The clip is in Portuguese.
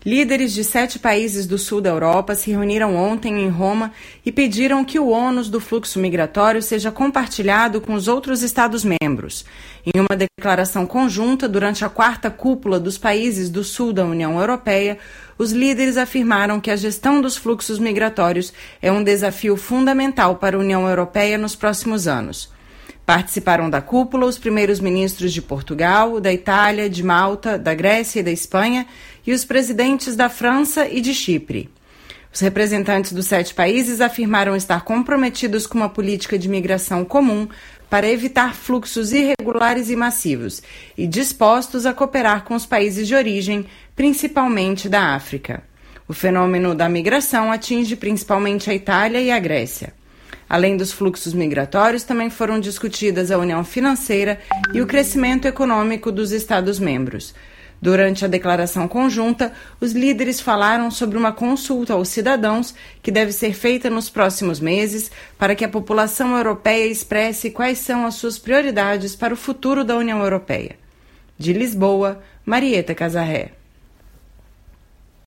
Líderes de 7 países do sul da Europa se reuniram ontem em Roma e pediram que o ônus do fluxo migratório seja compartilhado com os outros Estados-membros. Em uma declaração conjunta durante a 4ª cúpula dos países do sul da União Europeia, os líderes afirmaram que a gestão dos fluxos migratórios é um desafio fundamental para a União Europeia nos próximos anos. Participaram da cúpula os primeiros ministros de Portugal, da Itália, de Malta, da Grécia e da Espanha e os presidentes da França e de Chipre. Os representantes dos 7 países afirmaram estar comprometidos com uma política de migração comum para evitar fluxos irregulares e massivos e dispostos a cooperar com os países de origem, principalmente da África. O fenômeno da migração atinge principalmente a Itália e a Grécia. Além dos fluxos migratórios, também foram discutidas a união financeira e o crescimento econômico dos Estados-membros. Durante a declaração conjunta, os líderes falaram sobre uma consulta aos cidadãos que deve ser feita nos próximos meses para que a população europeia expresse quais são as suas prioridades para o futuro da União Europeia. De Lisboa, Marieta Casarré.